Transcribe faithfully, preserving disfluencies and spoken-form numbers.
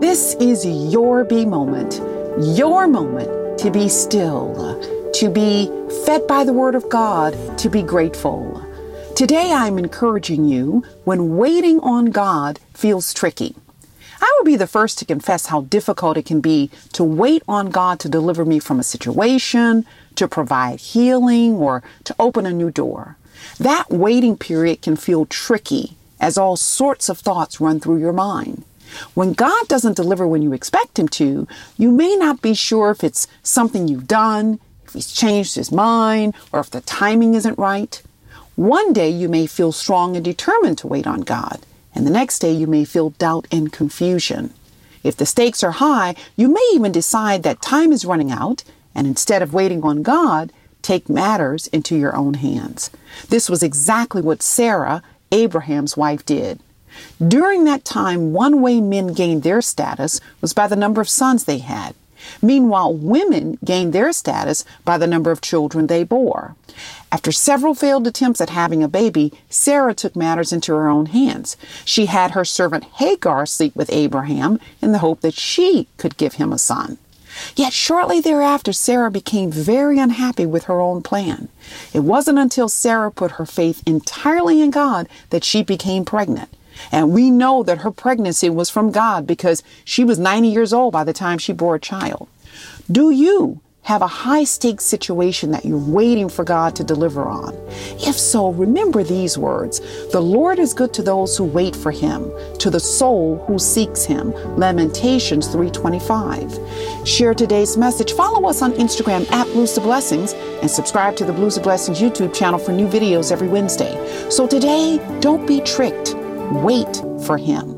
This is your be moment, your moment to be still, to be fed by the word of God, to be grateful. Today, I'm encouraging you when waiting on God feels tricky. I will be the first to confess how difficult it can be to wait on God to deliver me from a situation, to provide healing, or to open a new door. That waiting period can feel tricky as all sorts of thoughts run through your mind. When God doesn't deliver when you expect him to, you may not be sure if it's something you've done, if he's changed his mind, or if the timing isn't right. One day you may feel strong and determined to wait on God, and the next day you may feel doubt and confusion. If the stakes are high, you may even decide that time is running out, and instead of waiting on God, take matters into your own hands. This was exactly what Sarah, Abraham's wife, did. During that time, one way men gained their status was by the number of sons they had. Meanwhile, women gained their status by the number of children they bore. After several failed attempts at having a baby, Sarah took matters into her own hands. She had her servant Hagar sleep with Abraham in the hope that she could give him a son. Yet shortly thereafter, Sarah became very unhappy with her own plan. It wasn't until Sarah put her faith entirely in God that she became pregnant. And we know that her pregnancy was from God because she was ninety years old by the time she bore a child. Do you have a high-stakes situation that you're waiting for God to deliver on? If so, remember these words. The Lord is good to those who wait for him, to the soul who seeks him. Lamentations three twenty-five. Share today's message. Follow us on Instagram at Blues to Blessings and subscribe to the Blues to Blessings YouTube channel for new videos every Wednesday. So today, don't be tricked. Wait for him.